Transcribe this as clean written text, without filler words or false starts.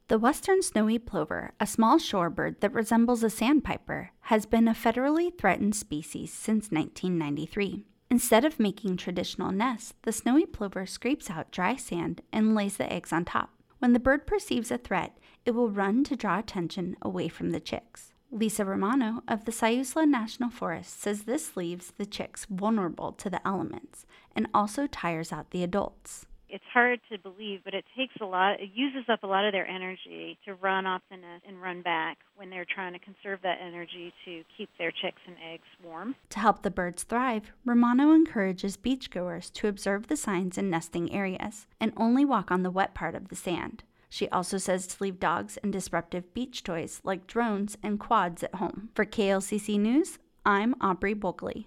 The western snowy plover, a small shorebird that resembles a sandpiper, has been a federally threatened species since 1993. Instead of making traditional nests, the snowy plover scrapes out dry sand and lays the eggs on top. When the bird perceives a threat, it will run to draw attention away from the chicks. Lisa Romano of the Siuslaw National Forest says this leaves the chicks vulnerable to the elements and also tires out the adults. It's hard to believe, but it uses up a lot of their energy to run off the nest and run back when they're trying to conserve that energy to keep their chicks and eggs warm. To help the birds thrive, Romano encourages beachgoers to observe the signs in nesting areas and only walk on the wet part of the sand. She also says to leave dogs and disruptive beach toys like drones and quads at home. For KLCC News, I'm Aubrey Bulkley.